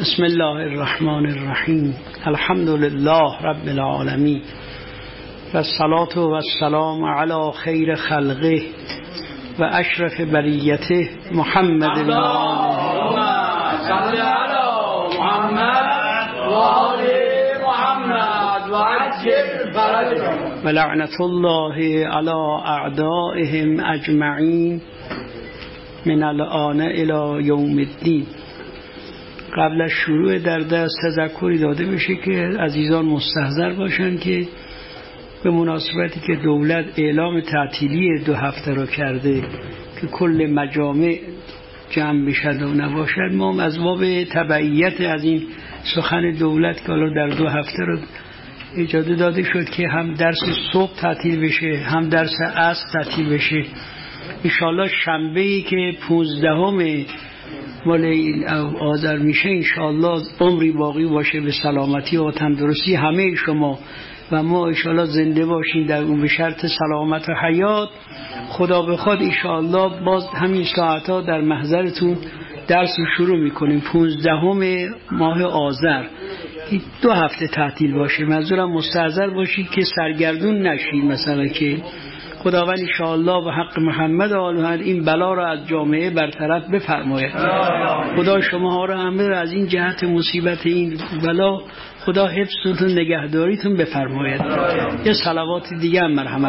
بسم الله الرحمن الرحیم. الحمد لله رب العالمین و الصلاة و السلام علی خیر خلقه و اشرف بریته محمد صلی علی محمد و آل محمد و عجل فرجهم و لعنت الله علی اعدائهم اجمعین من الآن الی یوم الدین. قبل از شروع در دست تذکری داده بشه که عزیزان مستحضر باشن که به مناسبتی که دولت اعلام تعطیلی 2 هفته رو کرده که کل مجامع جمع بشد و نباشد، ما از باب تبعیت از این سخن دولت که حالا در 2 هفته رو اجازه داده شد که هم درس صبح تعطیل بشه هم درس عصر تعطیل بشه. انشاءالله شنبه‌ای که 15 مال آذر میشه انشاءالله عمری باقی باشه به سلامتی و تندرستی همه شما و ما انشاءالله زنده باشین در اون به شرط سلامت و حیات. خدا به خود انشاءالله باز همین ساعتها در محضرتون درس شروع میکنیم. 15 ماه آذر 2 هفته تعطیل باشه. منظورم مستحضر باشید که سرگردون نشید، مثلا که خداوند انشاءالله و حق محمد و آل محمد این بلا را از جامعه برطرف بفرماید. خدا شما را همه را از این جهت مصیبت این بلا خدا حفظتون نگهداریتون بفرماید. یه صلوات دیگه هم مرحمت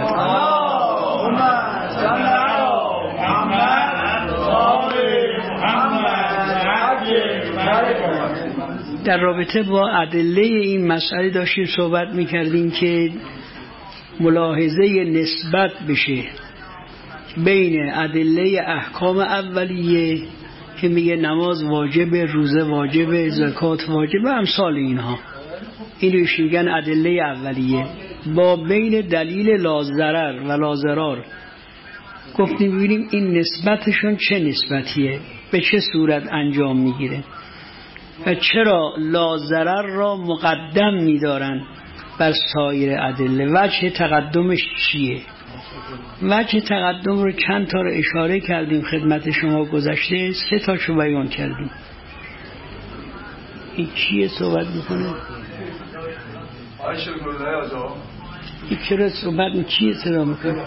در رابطه با ادله این مسئله داشتیم صحبت میکردیم که ملاحظه نسبت بشه بین ادله احکام اولیه که میگه نماز واجبه، روزه واجبه، زکات واجبه، امثال اینها، اینو میگن ادله اولیه، با بین دلیل لازرر و لازرار. گفتیم ببینیم این نسبتشون چه نسبتیه، به چه صورت انجام میگیره و چرا لازرر را مقدم میدارن بر سایر ادله. وجه تقدمش چیه؟ وجه تقدم رو چند تا رو اشاره کردیم خدمت شما گذشته، 3 تاشو بیان کردیم. این چیه صحبت میکنه؟ این چرا صحبت این چیه صدا میکنه؟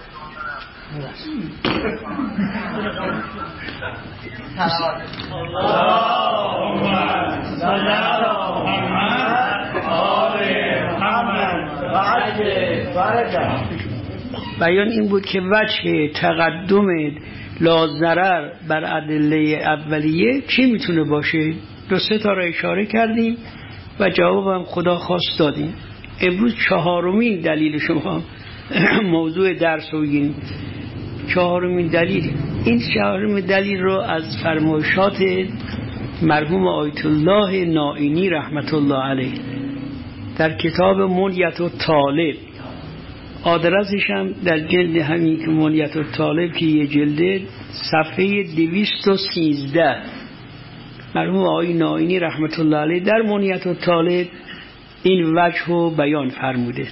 بیان این بود که وجه تقدم لازرر بر ادله اولیه چی میتونه باشه؟ 2-3 تا را اشاره کردیم و جوابم خدا خواست دادیم. امروز 4مین دلیل شما موضوع درس رو بگیم. 4مین دلیل، این 4مین دلیل رو از فرمایشات مرحوم آیت الله نائینی رحمت الله علیه در کتاب منیت الطالب، آدرسش هم در جلد همین که منیت الطالب که یه جلده، صفحه 213 مرحوم آقای نائینی رحمت الله علیه در منیت الطالب این وجه رو بیان فرموده.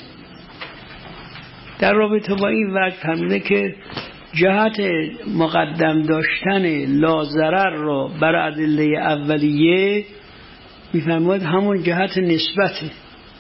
در رابطه با این وجه فرموده که جهت مقدم داشتن لازرر را بر ادله اولیه میفرماید همون جهت نسبته.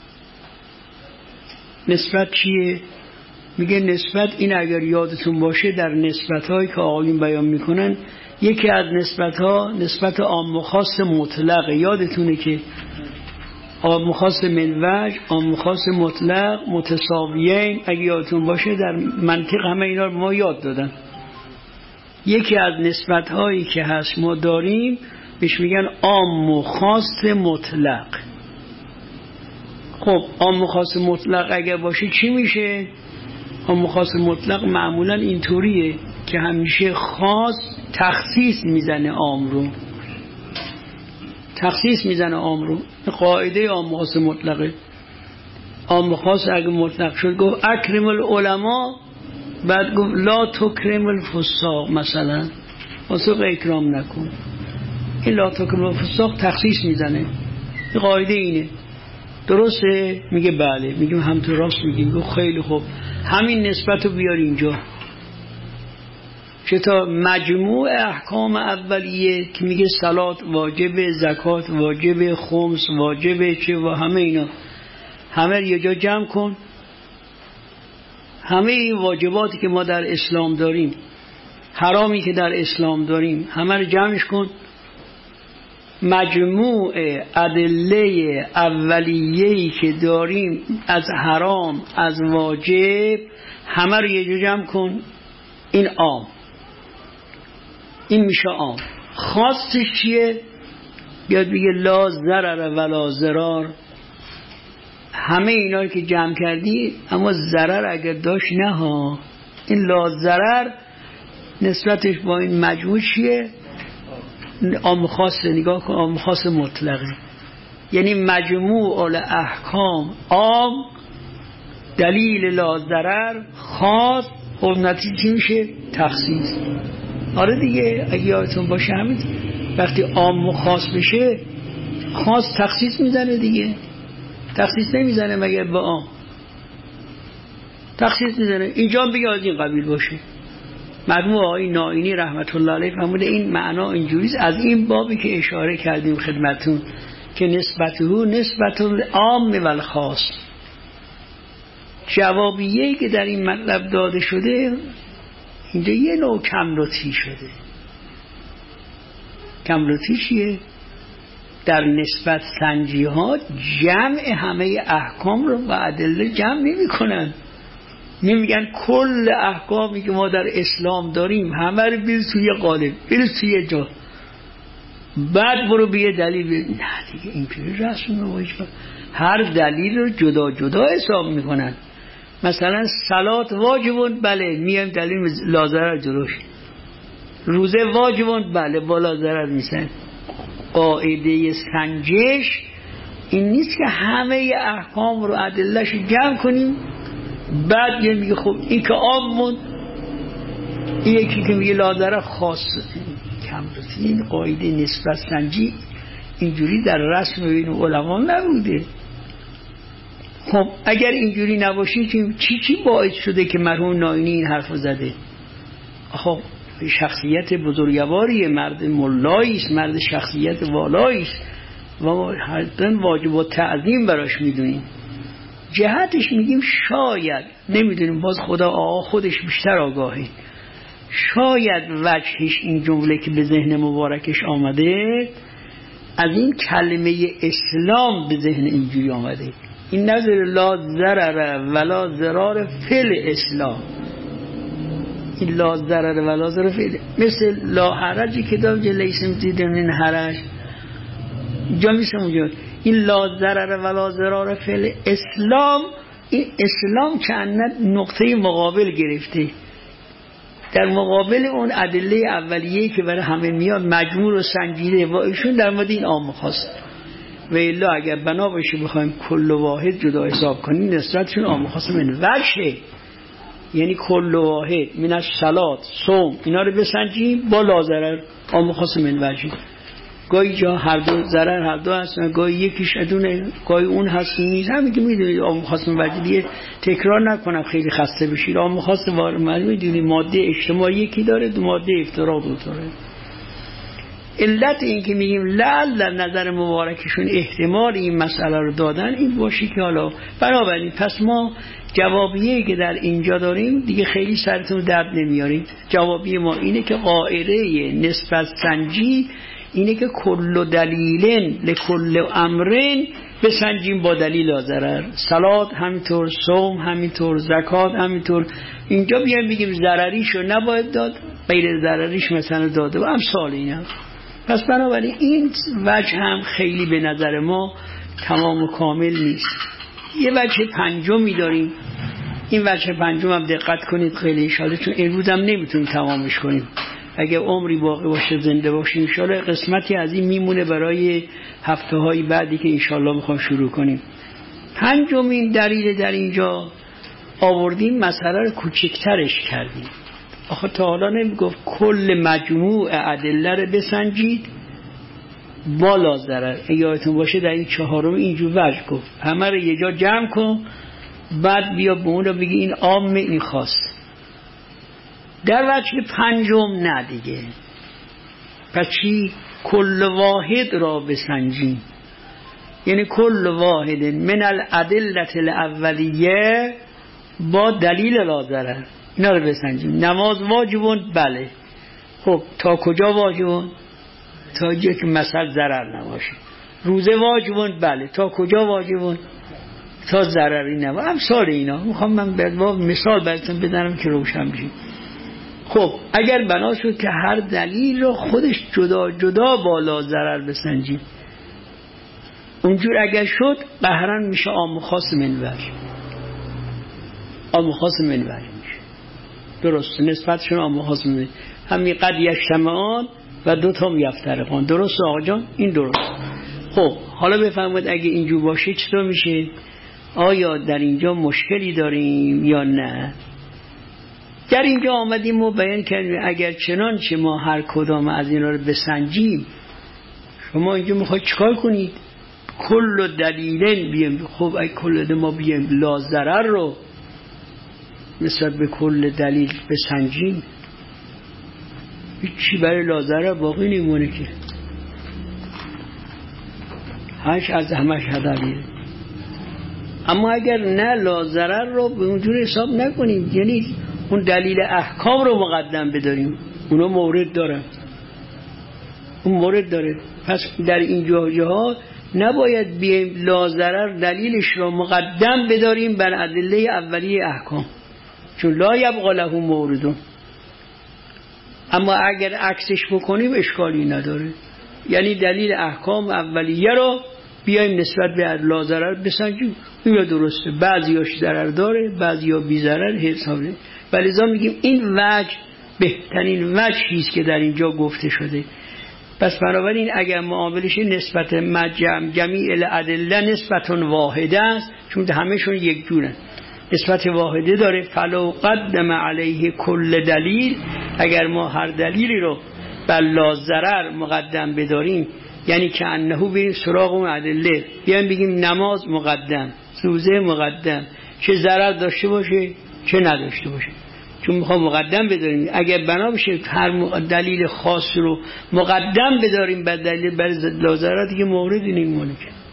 نسبت چیه؟ میگه نسبت این، اگر یادتون باشه در نسبت‌هایی که آقایون بیان میکنن یکی از نسبت‌ها نسبت عام و خاص مطلق. یادتونه که عام و خاص من وجه، عام و خاص مطلق متساویین، اگه یادتون باشه در منطق همه اینا رو ما یاد دادن. یکی از نسبت‌هایی که هست ما داریم بهش میگن عام و خاص مطلق. خب عام و خاص مطلق اگر باشه چی میشه؟ عام و خاص مطلق معمولا اینطوریه که همیشه خاص تخصیص میزنه عام رو، تخصیص میزنه عام رو. قاعده عام و خاص مطلقه. عام و خاص اگه مطلق شد گفت اکرم العلماء، بعد گفت لا تکرم الفساق، مثلا فساق اکرام نکن. این لا تکرم الفساق تخصیص میزنه. قاعده اینه. درسته؟ میگه بله. میگیم هم تو راست میگیم. خیلی خوب، همین نسبت رو بیار اینجا. تا مجموع احکام اولیه که میگه صلات واجبه، زکات واجبه، خمس واجبه، چه و همه اینا، همه یه جا جمع کن. همه این واجباتی که ما در اسلام داریم، حرامی که در اسلام داریم، همه رو جمعش کن. مجموع ادله اولیه‌ای که داریم از حرام، از واجب، همه رو یه جا جمع کن. این عام، این میشه عام. خاصش چیه؟ بیاد بگه لا ضرر ولا ضرار. همه اینا که جمع کردی، اما ضرر اگر داشت نه ها. این لا ضرر نسبتش با این مجموع چیه؟ عام خاص. نگاه کن، عام خاص مطلقه، یعنی مجموع الاحکام عام، دلیل لا ضرر خاص، خب نتیجه میشه تخصیص. آره دیگه، اگه یادتون باشه همین وقتی عام و خاص بشه، خاص تخصیص میزنه دیگه. تخصیص نمیزنه مگر با عام؟ تخصیص میزنه. اینجا بگه از این قبیل باشه. مرحوم آقای نائینی رحمت الله علیه فرموده این معنا اینجوریست، از این بابی که اشاره کردیم خدمتون که نسبت العام و الخاص. جوابیه‌ای که در این مطلب داده شده اینجا یه نوع کملطفی شده. کملطفی چیه؟ در نسبت سنجی ها جمع همه احکام رو و ادله جمع نمی کنن. نمیگن کل احکامی که ما در اسلام داریم همه رو بیل توی قالب، بیل توی جا، بعد برو بیه دلیل نه دیگه اینجوری رسم رو باید. هر دلیل رو جدا جدا حساب میکنن. مثلا صلات واجبون، بله میایم دلیل لازرر جلوش. روزه واجبون، بله با لازرر میسن. قاعده سنجش این نیست که همه احکام رو ادلهش جمع کنیم بعد یه میگه خب این که عام موند، این یکی که میگه لازرر خاص. کمرسی این قاعده نسبت سنجی اینجوری در رسم بین علما نبوده. خب اگر اینجوری نباشه چی باعث شده که مرحوم نائینی این حرفو زده؟ خب شخصیت بزرگواری، مرد ملاییست، مرد شخصیت والاییست و ما حتما واجب و تعظیم براش میدونیم. جهتش میگیم شاید، نمیدونیم، باز خدا خودش بیشتر آگاهه، شاید وجهش این جمله که به ذهن مبارکش آمده از این کلمه اسلام به ذهن اینجوری آمده. این نظر لا ضرر ولا ضرار فل اسلام. این لا ضرر ولا ضرار فل، مثل لا حرجی که دام جلیسم دیدن این حرج جا میسم اونجا. این لا ضرر ولا ضرار فل اسلام، این اسلام چند نقطه مقابل گرفته در مقابل اون ادله اولیه که برای همه میاد مجموع و سنجیده و ایشون در مورد این عام خواست. و الا اگر بنا باشه بخوایم کل واحد جدا حساب کنیم نسبتشون عام خاص من وجه، یعنی کل واحد من از صلات صوم اینا رو بسنجیم با لا ضرر عام خاص من وجه. گاهی جا هر دو ضرر هر دو هستن، گاهی یکیش ادونه گاهی اون هست نیست. همین که میدونید عام خاص من وجه دیگه تکرار نکنم خیلی خسته بشید. عام خاص من میدونید ماده اجتماعی یکی داره، دو ماده افتراض داره. علت این که میگیم لعل نظر مبارکشون احتمال این مسئله رو دادن این باشه که حالا بنابراین پس ما جوابیه که در اینجا داریم دیگه خیلی سرتون درد نمیاریم. جوابیه ما اینه که قاعده نسبت سنجی اینه که کل دلیلن لکل امرن بسنجیم با دلیل ضرر. صلات همینطور، صوم همینطور، زکات همینطور. اینجا بیایم بگیم ضرریشو نباید داد، غیر ضرریش مثلا داده و امثال اینا. پس بنابراین این وجه هم خیلی به نظر ما تمام و کامل نیست. یه وجه پنجمی داریم. این وجه پنجم هم دقت کنید خیلی انشاءالله، چون امروز هم نمیتونیم تمامش کنیم. اگه عمری باقی باشه زنده باشیم انشاءالله قسمتی از این میمونه برای هفته های بعدی که انشاءالله میخوام شروع کنیم. پنجمین دلیل در اینجا آوردیم مسئله رو کوچکترش کردیم. آخه تا حالا نمیگفت کل مجموع ادله رو بسنجید بالا ضرر. یادتون باشه در این چهارم اینجور وجه گفت همه رو یه جا جمع کن بعد بیا به اون رو بگی این عام این خاص. در وجه پنجم نه دیگه. پس چی؟ کل واحد را بسنجیم، یعنی کل واحد من الادله الاولیه با دلیل لا ضرر اینا رو بسنجیم. نماز واجبون، بله. خب تا کجا واجبون؟ تا جایی که مثل ضرر نباشه. روزه واجبون، بله. تا کجا واجبون؟ تا ضرری نباشه. امثال اینا میخوام من با مثال براتون بدم که روشن بشه. خب اگر بنا شد که هر دلیل رو خودش جدا جدا با لا ضرر بسنجیم، اونجور اگر شد قهرن میشه عام خاص من وجه. عام خاص من وجه میشه. درست، نسبتشون عام خاص من وجه. همین قد یجتمعان و دو تا یفترقان. درست آقا جان؟ این درست. خب حالا بفرمایید اگه اینجور باشه چطور میشه؟ آیا در اینجا مشکلی داریم یا نه؟ در اینجا آمدیم و بیان کردیم اگر چنانچه ما هر کدام از اینا رو بسنجیم، شما اینجا میخواید چیکار کنید؟ کل دلیلن بیم. خب اگه کل ما بیم لا ضرر رو نسبت به کل دلیل بسنجیم، هیچی برای لا ضرر باقی نمونه که هش از همش دلیل. اما اگر نه لا ضرر رو به اونجور حساب نکنیم، یعنی اون دلیل احکام رو مقدم بداریم، اونا مورد داره، اون مورد داره. پس در این جاها نباید بیایم لا ضرر دلیلش رو مقدم بداریم بر ادله اولیه احکام، چون لا یبقى له موردون. اما اگر عکسش بکنیم اشکالی نداره، یعنی دلیل احکام اولیه رو بیایم نسبت به لا ضرر بسنجیم. این درسته، بعضیاش ضرر داره، بعضیا بی ضرر حسابه. ولذا میگیم این وجه بهترین وجهی است که در اینجا گفته شده. پس بنابراین اگر معاملش نسبت جمیع الادله نسبت واحده است، چون همهشون یک جورن، نسبت واحده داره. فلو قدم علیه کل دلیل، اگر ما هر دلیلی رو بر لا ضرر مقدم بداریم، یعنی که انه بریم سراغ اون ادله، بیایم بگیم نماز مقدم، روزه مقدم، چه ضرر داشته باشه چه نداشته باشه، چون میخوام مقدم بداریم. اگر بنا بشه هر دلیل خاص رو مقدم بداریم بر دلیل بر لا ضرر، دیگه موردی نمیمونه،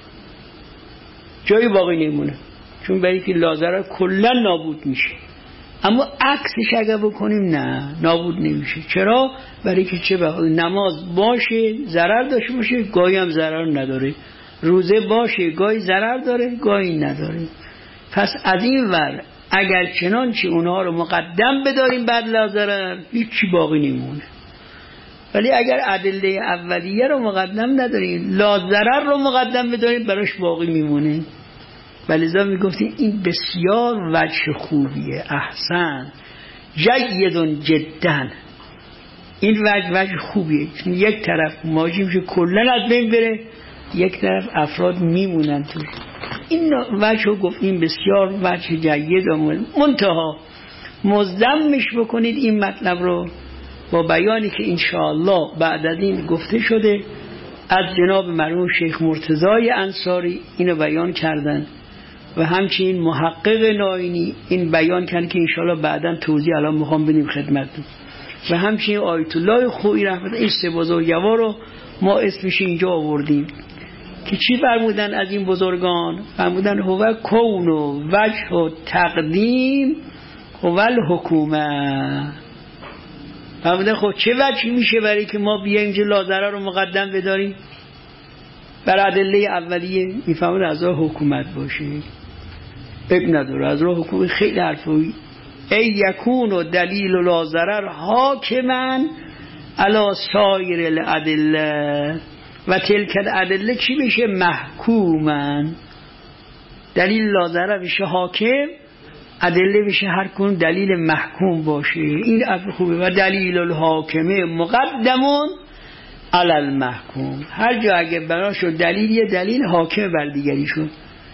جایی باقی نمیمونه، چون برای که لا ضرر کلا نابود میشه. اما عکسش اگر بکنیم نه، نابود نمیشه. چرا؟ برای که چه نماز باشه ضرر داشته باشه، گاهی هم ضرر نداره، روزه باشه گاهی ضرر داره گاهی نداره. پس از این ور اگر چنانچه اونها رو مقدم بداریم بعد لا ضرر، هیچی باقی نمونه. ولی اگر ادله اولیه رو مقدم نداریم، لا ضرر رو مقدم بداریم، براش باقی میمونه. ولذا میگفتیم این بسیار وجه خوبیه، احسن، جیدون جدن. این وجه خوبیه، چون یک طرف ماجیم که کلن از بین بره، یک طرف افراد میمونن تو. این وجه رو گفتیم بسیار وجه جید و منتها مزدمش بکنید این مطلب رو با بیانی که انشاءالله بعد از این گفته شده از جناب مرحوم شیخ مرتضی انصاری، اینو بیان کردن و همچنین محقق ناینی این بیان کردن که انشاءالله بعداً توضیح الان میخوام بدیم خدمتتون، و همچنین آیت الله خویی رحمت این سه بزرگوار رو ما اسمش اینجا آوردیم که چی فرمودن از این بزرگان؟ فرمودن هو کون و وجه و تقدیم هو الحکومه. فرمودن خب چه وجهی میشه برای که ما بیایم اینجا لا ضرر رو مقدم بداریم بر ادله اولیه؟ میفهمون از راه حکومت باشه، ابن نداره، از راه حکومت خیلی حرفوی. ای یکون و دلیل و لا ضرر حاکماً علی سایر الادله و تلک الادله چی بشه؟ محکوماً. دلیل لا ضرر بشه حاکم، ادله بشه هر کون دلیل محکوم باشه. این عرف خوبه. و دلیل الحاکمه مقدمون علی المحکوم. هر جا اگه بنا شد دلیل یه دلیل حاکم بر دیگری شد،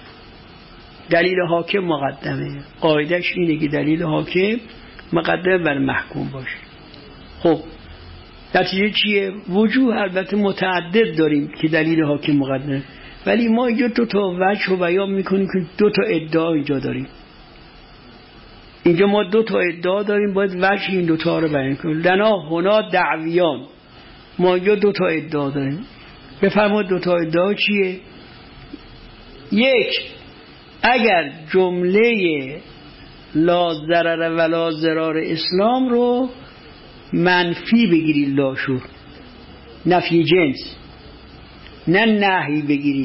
دلیل حاکم مقدمه. قاعدش اینه که دلیل حاکم مقدم بر محکوم باشه. خب نتیجه چیه؟ وجوه البته متعدد داریم که دلیل حاکم مقدمه، ولی ما اینجا دو تا وجه رو بیان میکنیم که دو تا ادعا اینجا داریم. اینجا ما دو تا ادعا داریم، باید وجه این دوتا رو بیان کنیم. لنا هنا دعویان، ما اینجا دو تا ادعا داریم. بفرمایید دو تا ادعا چیه؟ یک، اگر جمله لا ضرر ولا ضرار اسلام رو منفی بگیرید، لاشو نفی جنس، نه نهی بگیرید.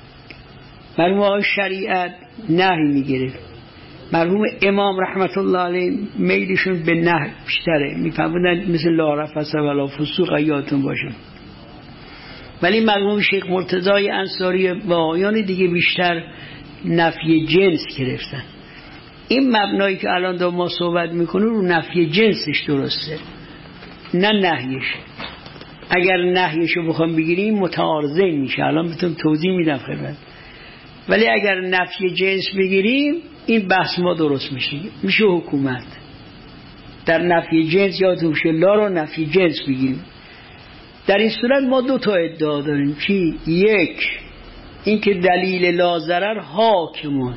مرحوم شریعت نهی میگیره، مرحوم امام رحمت الله علیه میلشون به نهی بیشتره، میفهموندن مثل لا رفث ولا فسوق، یادتون باشه. ولی مرحوم شیخ مرتضی انصاری و آیان دیگه بیشتر نفی جنس گرفتن. این مبنایی که الان دا ما صحبت میکنیم رو نفی جنسش درسته، نه نهیش. اگر نهیش رو بخوام بگیریم متعارضه میشه، الان بهتون توضیح میدم خدمت. ولی اگر نفی جنس بگیریم این بحث ما درست میشه حکومت. در نفی جنس یادتون باشه لا رو نفی جنس بگیریم. در این صورت ما دو تا ادعا داریم. چی؟ یک، این که دلیل لا ضرر حاکمون،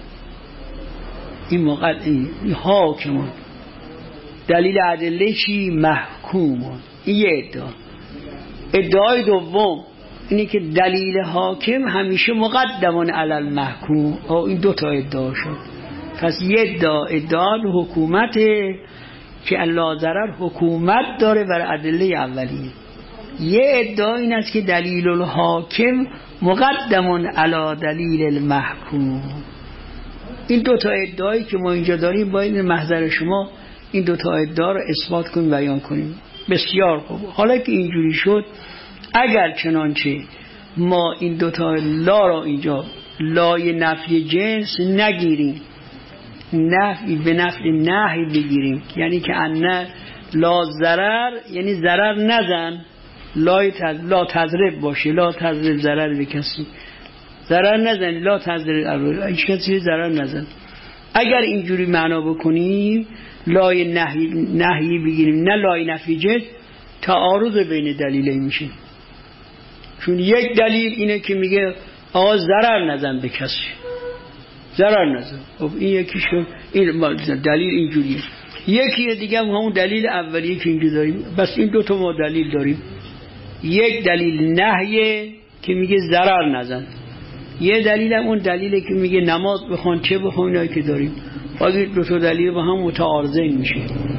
این موقع این حاکمون، دلیل ادله چی؟ محکومون. این یه ادعا. ادعای دوم اینی که دلیل حاکم همیشه مقدمون علی المحکوم. این دو تا ادعا شد. پس یه ادعا حکومته که لا ضرر حکومت داره بر ادله اولیه. یه ادعا این است که دلیل الحاکم مقدمون علی دلیل المحکوم. این دو تا ادعایی که ما اینجا داریم باید محضر شما این دو تا ادعا رو اثبات کنیم، بیان کنیم. بسیار خوب. حالا که اینجوری شد، اگر چنانچه ما این دو تا لا را اینجا لای نفی جنس نگیریم، نفی به نفی نهی بگیریم، یعنی که ان لا ضرر یعنی ضرر نزن، لا تضرب باشه، لا تضرب ضرر به کسی، ضرر نزن، لا تضرب هیچ کسی ضرر نزن. اگر اینجوری معنا بکنیم، لای نهی بگیریم نه لای نفی جنس، تعارض بین دلیلین میشه. چون یک دلیل اینه که میگه آقا ضرر نزن به کسی، ضرر نزن. خب این یکی شد، این دلیل اینجوریه. یکی دیگه همون دلیل اولیه که اینجا داریم. بس این دو تا ما دلیل داریم. یک دلیل نهیه که میگه ضرر نزن، یه دلیل هم اون دلیله که میگه نماز بخوان چه بخوان، اینایی که داریم. باید دو تا دلیل با هم متعارضه میشه،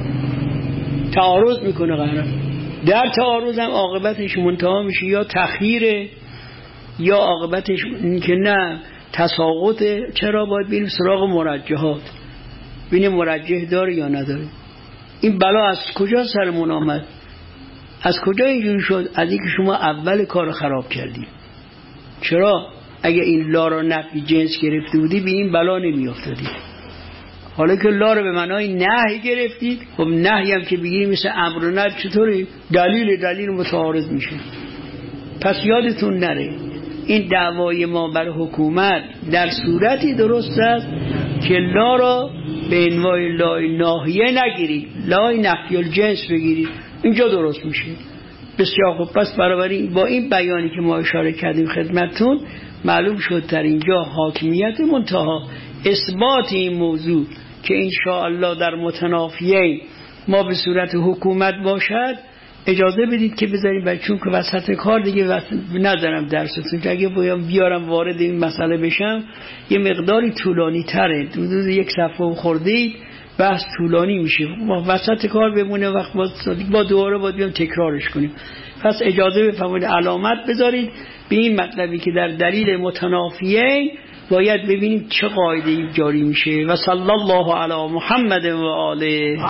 تعارض میکنه قرار. در تعارض هم عاقبتش منتهی میشه یا تخییره یا عاقبتش که نه تساقطه. چرا؟ باید بریم سراغ مرجحات، ببینیم مرجح داره یا نداره. این بلا از کجا سرمون آمد؟ از کجا اینجوری شد؟ از اینکه شما اول کار خراب کردید. چرا؟ اگه این لا رو نفی جنس گرفته بودی به این بلا نمی افتادی. حالا که لا رو به معنای نهی گرفتید، خب نهی هم که بگیریم مثل امر و نهی چطوری؟ دلیل متعارض میشه. پس یادتون نره این دعوای ما بر حکومت در صورتی درست است که لا را به عنوان لای ناهیه نگیرید، لای نفی الجنس بگیرید، اینجا درست میشه. بسیار خوب. پس بنابراین با این بیانی که ما اشاره کردیم خدمتتون معلوم شد در اینجا حاکمیت منتها اثبات این موضوع که انشاءالله در متنافیین ما به صورت حکومت باشد اجازه بدید که بذاریم، چون که وسط کار دیگه ندارم درستون که اگه بیارم وارد این مسئله بشم یه مقداری طولانی تره، حدود یک صفحه خوردید بحث طولانی میشه، وسط کار بمونه وقت با دوباره باید بیام تکرارش کنیم. پس اجازه بفرمایید علامت بذارید به این مطلبی که در دلیل متنافیین باید ببینیم چه قاعده‌ای جاری میشه. و صلی الله علی محمد و آله.